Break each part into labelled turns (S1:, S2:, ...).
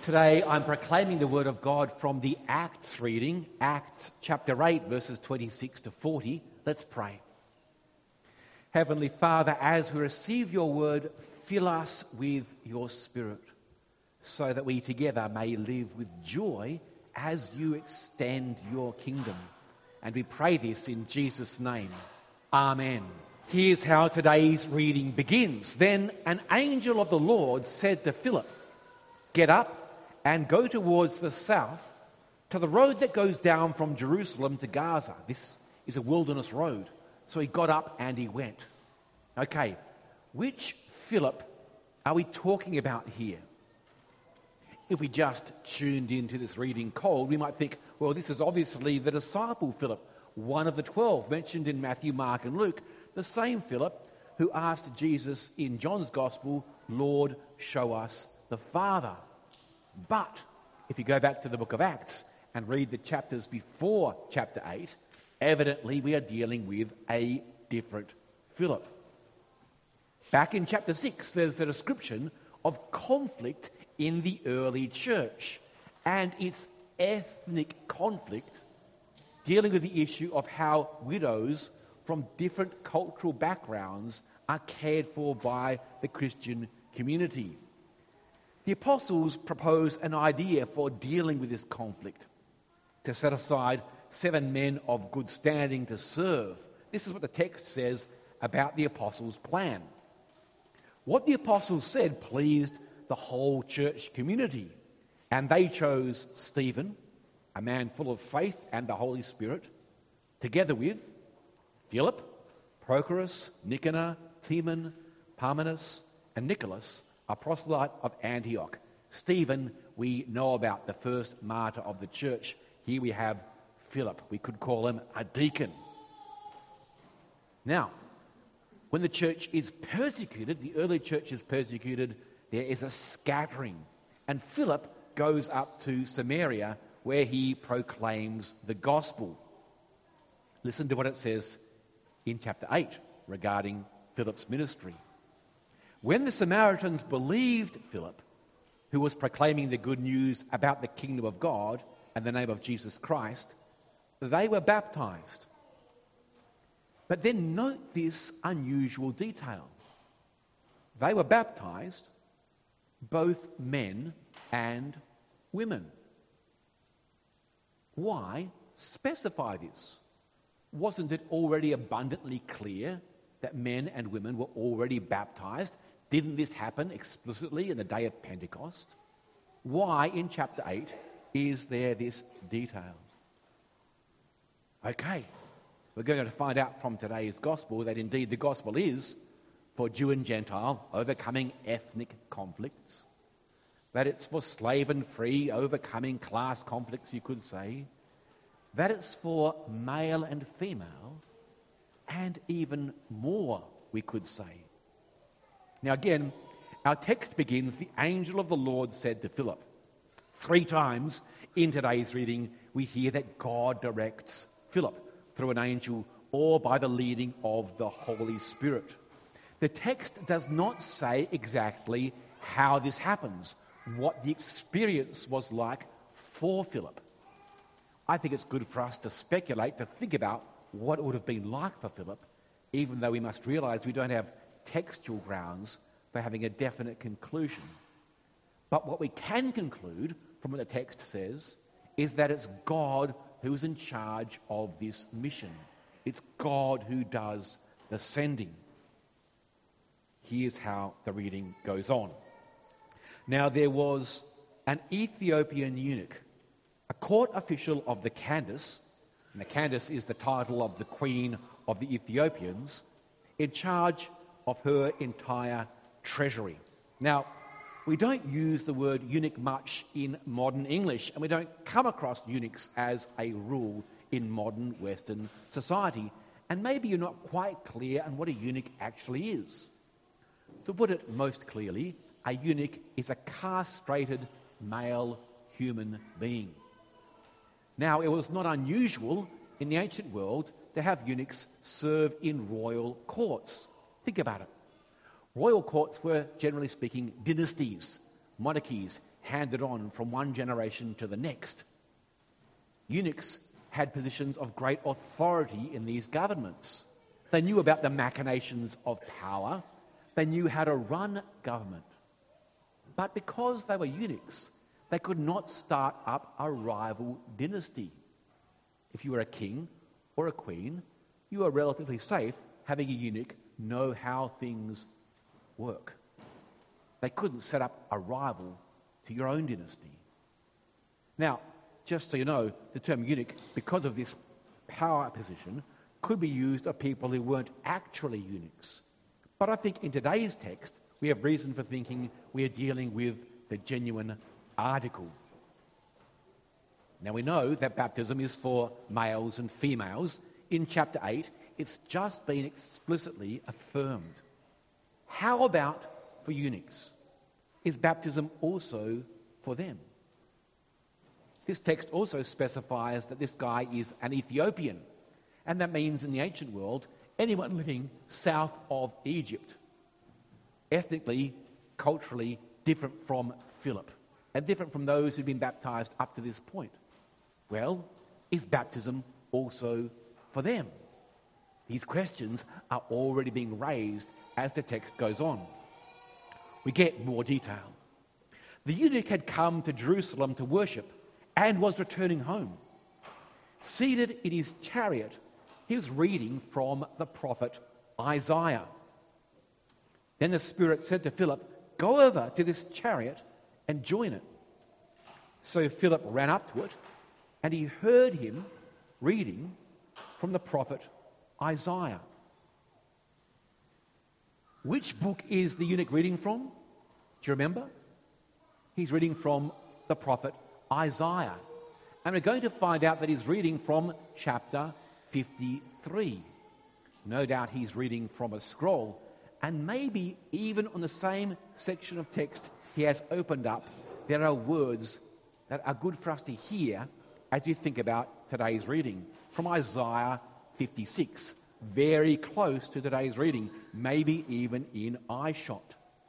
S1: Today I'm proclaiming the Word of God from the Acts reading, Acts chapter 8, verses 26 to 40. Let's pray. Heavenly Father, as we receive your Word, fill us with your Spirit, so that we together may live with joy as you extend your kingdom. And we pray this in Jesus' name. Amen. Here's how today's reading begins. Then an angel of the Lord said to Philip, "Get up and go towards the south to the road that goes down from Jerusalem to Gaza." This is a wilderness road. So he got up and he went. Okay, which Philip are we talking about here? If we just tuned into this reading cold, we might think, well, this is obviously the disciple Philip, one of the 12 mentioned in Matthew, Mark and Luke, the same Philip who asked Jesus in John's Gospel, "Lord, show us the Father." But if you go back to the book of Acts and read the chapters before chapter 8, evidently we are dealing with a different Philip. Back in chapter 6, there's a description of conflict in the early church, and it's ethnic conflict dealing with the issue of how widows from different cultural backgrounds are cared for by the Christian community. The apostles propose an idea for dealing with this conflict, to set aside 7 men of good standing to serve. This is what the text says about the apostles' plan. What the apostles said pleased the whole church community, and they chose Stephen, a man full of faith and the Holy Spirit, together with Philip, Prochorus, Nicanor, Timon, Parmenas, and Nicholas, a proselyte of Antioch. Stephen, we know about, the first martyr of the church. Here we have Philip. We could call him a deacon. Now, when the church is persecuted, the early church is persecuted, there is a scattering. And Philip goes up to Samaria where he proclaims the gospel. Listen to what it says in chapter 8 regarding Philip's ministry. When the Samaritans believed Philip, who was proclaiming the good news about the kingdom of God and the name of Jesus Christ, they were baptized. But then note this unusual detail. They were baptized, both men and women. Why specify this? Wasn't it already abundantly clear that men and women were already baptized? Didn't this happen explicitly in the day of Pentecost? Why in chapter 8 is there this detail? Okay, we're going to find out from today's gospel that indeed the gospel is for Jew and Gentile, overcoming ethnic conflicts. That it's for slave and free, overcoming class conflicts, you could say. That it's for male and female, and even more, we could say. Now again, our text begins, "The angel of the Lord said to Philip." 3 times in today's reading, we hear that God directs Philip through an angel or by the leading of the Holy Spirit. The text does not say exactly how this happens, what the experience was like for Philip. I think it's good for us to speculate, to think about what it would have been like for Philip, even though we must realize we don't have textual grounds for having a definite conclusion. But what we can conclude from what the text says is that it's God who's in charge of this mission. It's God who does the sending. Here's how the reading goes on. Now there was an Ethiopian eunuch, a court official of the Candace, and the Candace is the title of the queen of the Ethiopians, in charge of her entire treasury. Now, we don't use the word eunuch much in modern English, and we don't come across eunuchs as a rule in modern Western society. And maybe you're not quite clear on what a eunuch actually is. To put it most clearly, a eunuch is a castrated male human being. Now, it was not unusual in the ancient world to have eunuchs serve in royal courts. Think about it. Royal courts were, generally speaking, dynasties, monarchies, handed on from one generation to the next. Eunuchs had positions of great authority in these governments. They knew about the machinations of power. They knew how to run government. But because they were eunuchs, they could not start up a rival dynasty. If you were a king or a queen, you were relatively safe having a eunuch know how things work. They couldn't set up a rival to your own dynasty. Now, just so you know, the term eunuch, because of this power position, could be used of people who weren't actually eunuchs. But I think in today's text, we have reason for thinking we are dealing with the genuine article. Now we know that baptism is for males and females. In chapter 8, it's just been explicitly affirmed. How about for eunuchs? Is baptism also for them? This text also specifies that this guy is an Ethiopian, and that means in the ancient world, anyone living south of Egypt, ethnically, culturally different from Philip, and different from those who've been baptized up to this point. Well, is baptism also for them? These questions are already being raised as the text goes on. We get more detail. The eunuch had come to Jerusalem to worship and was returning home. Seated in his chariot, he was reading from the prophet Isaiah. Then the Spirit said to Philip, "Go over to this chariot and join it." So Philip ran up to it, and he heard him reading from the prophet Isaiah. Which book is the eunuch reading from? Do you remember? He's reading from the prophet Isaiah. And we're going to find out that he's reading from chapter 53. No doubt he's reading from a scroll, and maybe even on the same section of text he has opened up, there are words that are good for us to hear as you think about today's reading. From Isaiah 56, very close to today's reading, maybe even in eyeshot.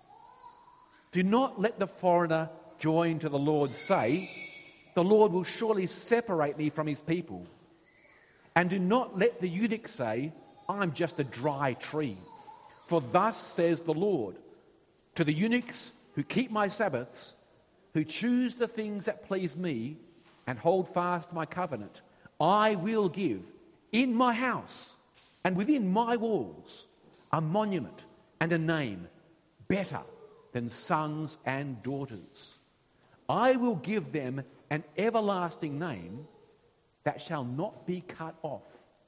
S1: Do not let the foreigner join to the Lord say, "The Lord will surely separate me from his people." And do not let the eunuch say, "I'm just a dry tree." For thus says the Lord, to the eunuchs who keep my Sabbaths, who choose the things that please me and hold fast my covenant, I will give in my house and within my walls a monument and a name better than sons and daughters. I will give them an everlasting name that shall not be cut off.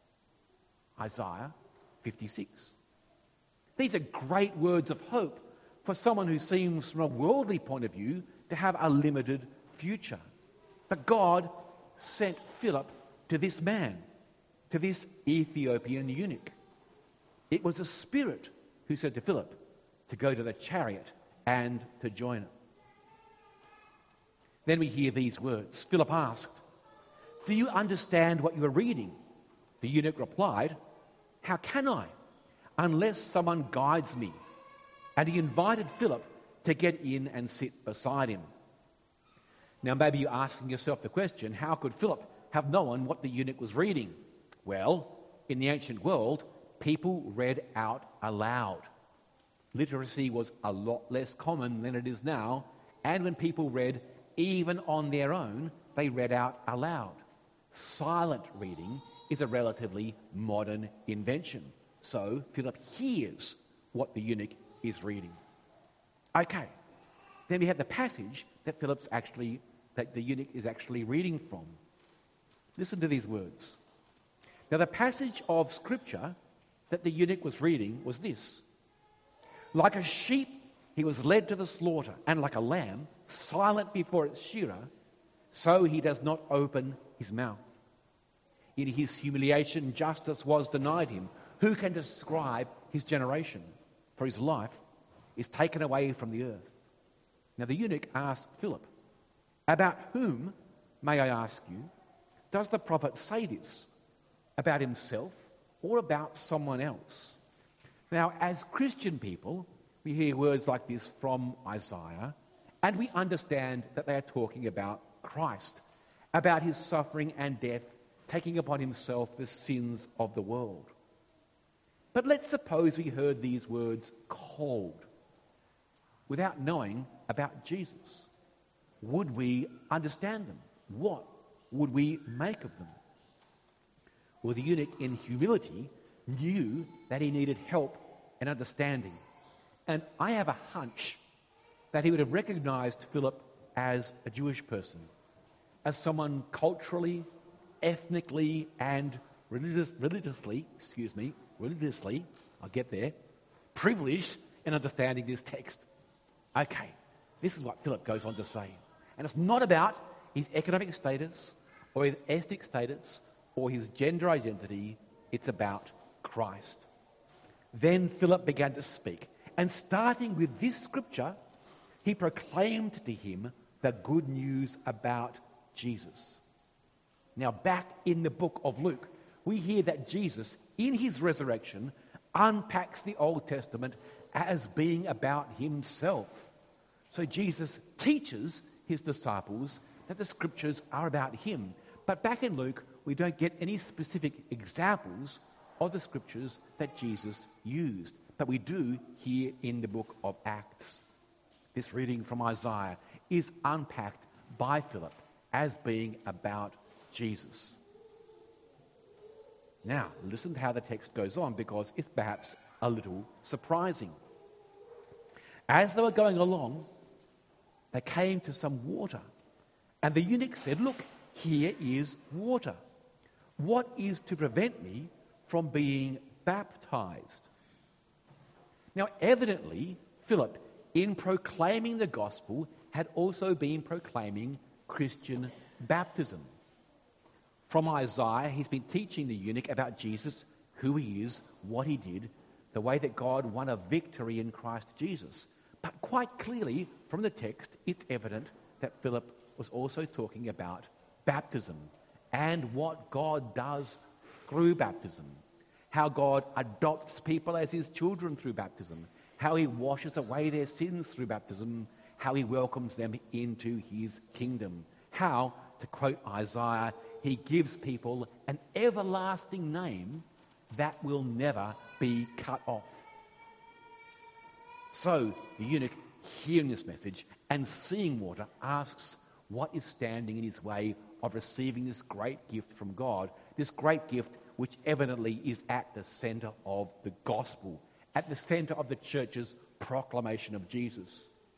S1: Isaiah 56. These are great words of hope for someone who seems, from a worldly point of view, to have a limited future. But God sent Philip to this man, to this Ethiopian eunuch. It was the Spirit who said to Philip to go to the chariot and to join it. Then we hear these words. Philip asked, "Do you understand what you are reading?" The eunuch replied, "How can I, unless someone guides me?" And he invited Philip to get in and sit beside him. Now maybe you're asking yourself the question, how could Philip have known what the eunuch was reading? Well, in the ancient world, people read out aloud. Literacy was a lot less common than it is now, and when people read even on their own, they read out aloud. Silent reading is a relatively modern invention. So Philip hears what the eunuch is reading. Okay, then we have the passage that the eunuch is actually reading from. Listen to these words. Now the passage of Scripture that the eunuch was reading was this: "Like a sheep he was led to the slaughter, and like a lamb silent before its shearer, so he does not open his mouth. In his humiliation justice was denied him. Who can describe his generation? For his life is taken away from the earth." Now the eunuch asked Philip, "About whom, may I ask you, does the prophet say this? About himself or about someone else?" Now, as Christian people, we hear words like this from Isaiah, And we understand that they are talking about Christ, about his suffering and death, taking upon himself the sins of the world. But let's suppose we heard these words cold, without knowing about Jesus. Would we understand them? What would we make of them? Well, the eunuch in humility knew that he needed help and understanding. And I have a hunch that he would have recognized Philip as a Jewish person, as someone culturally, ethnically, and religiously, I'll get there, privileged in understanding this text. Okay, this is what Philip goes on to say. And it's not about his economic status or his ethnic status or his gender identity. It's about Christ. Then Philip began to speak. And starting with this scripture, he proclaimed to him the good news about Jesus. Now, back in the book of Luke, we hear that Jesus, in his resurrection, unpacks the Old Testament as being about himself. So Jesus teaches his disciples that the scriptures are about him. But back in Luke, we don't get any specific examples of the scriptures that Jesus used. But we do here in the book of Acts. This reading from Isaiah is unpacked by Philip as being about Jesus. Now, listen to how the text goes on, because it's perhaps a little surprising. As they were going along, they came to some water, and the eunuch said, "Look, here is water. What is to prevent me from being baptized?" Now, evidently, Philip, in proclaiming the gospel, had also been proclaiming Christian baptism. From Isaiah, he's been teaching the eunuch about Jesus, who he is, what he did, the way that God won a victory in Christ Jesus. But quite clearly, from the text, it's evident that Philip was also talking about baptism and what God does through baptism, how God adopts people as his children through baptism, how he washes away their sins through baptism, how he welcomes them into his kingdom, how, to quote Isaiah, he gives people an everlasting name that will never be cut off. So the eunuch, hearing this message and seeing water, asks what is standing in his way of receiving this great gift from God, this great gift which evidently is at the center of the gospel, at the center of the church's proclamation of Jesus.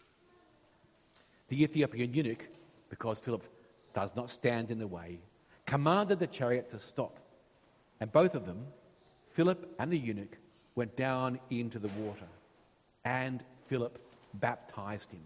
S1: The Ethiopian eunuch, because Philip does not stand in the way, commanded the chariot to stop. And both of them, Philip and the eunuch, went down into the water. And Philip baptized him.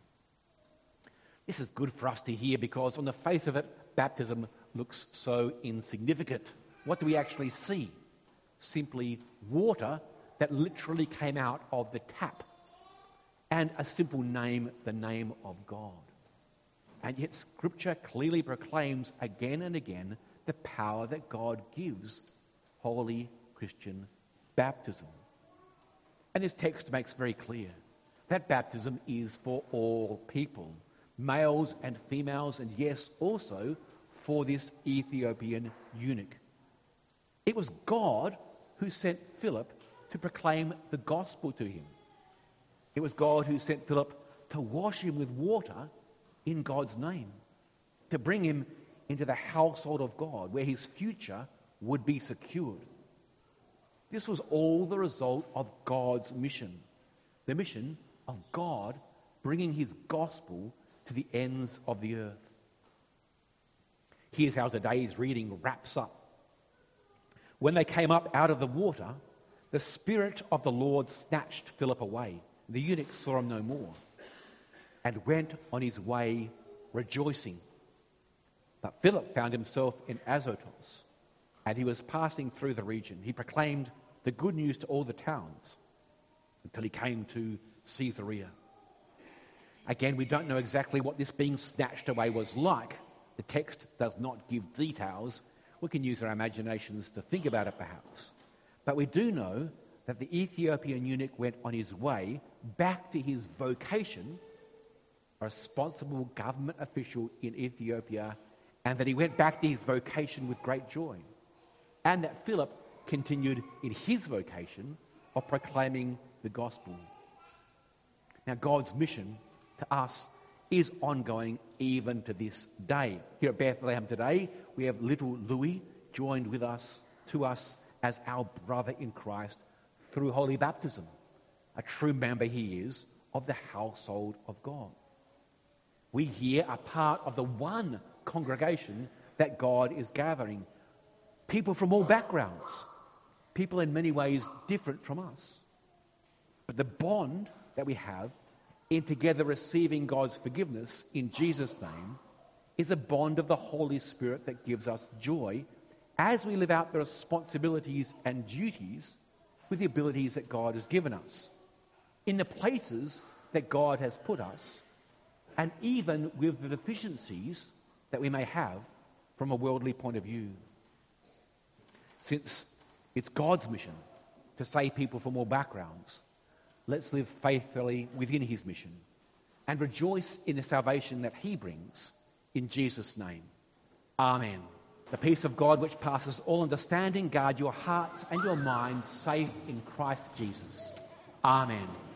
S1: This is good for us to hear, because on the face of it, baptism looks so insignificant. What do we actually see? Simply water that literally came out of the tap, and a simple name, the name of God. And yet Scripture clearly proclaims again and again the power that God gives holy Christian baptism. And this text makes very clear that baptism is for all people, males and females, and yes, also for this Ethiopian eunuch. It was God who sent Philip to proclaim the gospel to him. It was God who sent Philip to wash him with water in God's name, to bring him into the household of God, where his future would be secured. This was all the result of God's mission, the mission of God bringing his gospel to the ends of the earth. Here's how today's reading wraps up. When they came up out of the water, the Spirit of the Lord snatched Philip away. The eunuch saw him no more and went on his way rejoicing. But Philip found himself in Azotus, and he was passing through the region. He proclaimed the good news to all the towns until he came to Caesarea. Again, we don't know exactly what this being snatched away was like. The text does not give details. We can use our imaginations to think about it perhaps. But we do know that the Ethiopian eunuch went on his way back to his vocation a responsible government official in Ethiopia, and that he went back to his vocation with great joy. And that Philip continued in his vocation of proclaiming the gospel. Now, God's mission to us is ongoing even to this day. Here at Bethlehem today, we have little Louis joined with us, to us, as our brother in Christ through holy baptism. A true member he is of the household of God. We here are part of the one congregation that God is gathering. People from all backgrounds. People in many ways different from us. But the bond that we have in together receiving God's forgiveness in Jesus' name is a bond of the Holy Spirit that gives us joy as we live out the responsibilities and duties with the abilities that God has given us, in the places that God has put us, and even with the deficiencies that we may have from a worldly point of view. Since it's God's mission to save people from all backgrounds, let's live faithfully within his mission and rejoice in the salvation that he brings in Jesus' name. Amen. The peace of God which passes all understanding guard your hearts and your minds safe in Christ Jesus. Amen.